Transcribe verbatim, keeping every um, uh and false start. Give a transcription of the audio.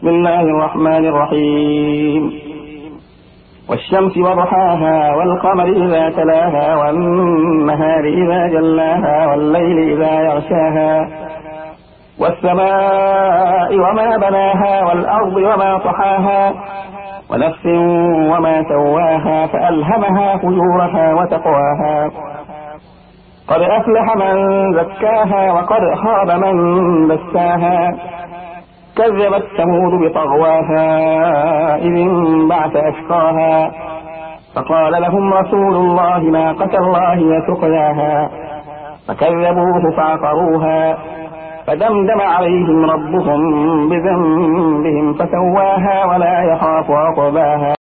الله الرحمن الرحيم والشمس وضحاها والقمر إذا تلاها والنهار إذا جلاها والليل إذا يغشاها والسماء وما بناها والأرض وما طحاها ونفس وما سواها فألهمها فجورها وتقواها قد أفلح من زكاها وقد خاب من دساها كذبت ثمود بطغواها إذ انبعث أشقاها فقال لهم رسول الله ناقة الله وسقياها فكذبوه فعقروها فدمدم عليهم ربهم بذنبهم فسواها ولا يخاف عقباها.